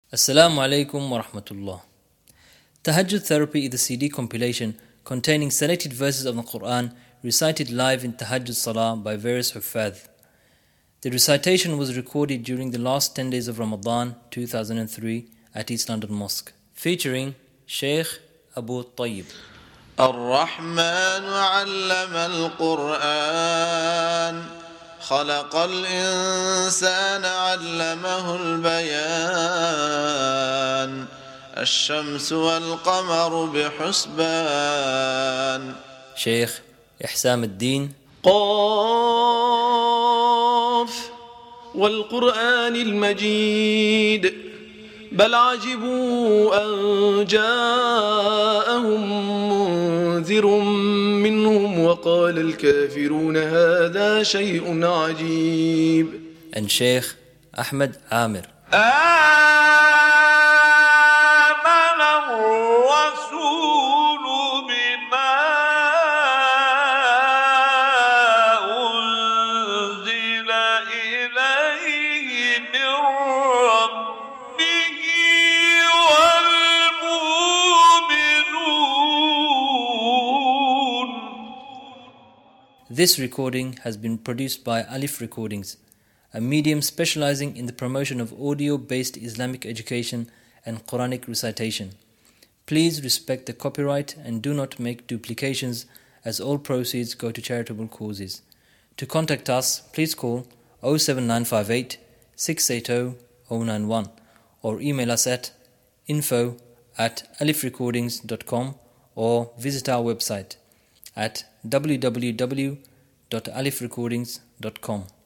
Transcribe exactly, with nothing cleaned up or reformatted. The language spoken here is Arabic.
Assalamu alaikum wa rahmatullah. Tahajjud Therapy is a C D compilation containing selected verses of the Quran recited live in Tahajjud Salah by various Huffaz. The recitation was recorded during the last ten days of Ramadan two thousand three at East London Mosque, featuring Sheikh Abu Tayyib. الرحمن علم القرآن خلق الإنسان علمه البيان الشمس والقمر بحسبان Sheikh Ihsam al-Din. قاف والقرآن المجيد بل عجبوا أن جاءهم منذر منهم وقال الكافرون هذا شيء عجيب. And Sheikh Ahmed Amir. آمن الرسول بما أنزل إليه من ربه والمؤمنون. This recording has been produced by Alif Recordings, a medium specializing in the promotion of audio-based Islamic education and Quranic recitation. Please respect the copyright and do not make duplications, as all proceeds go to charitable causes. To contact us, please call oh seven nine five eight, six eight zero, oh nine one or email us at info at alifrecordings dot com or visit our website at w w w dot alif recordings dot com.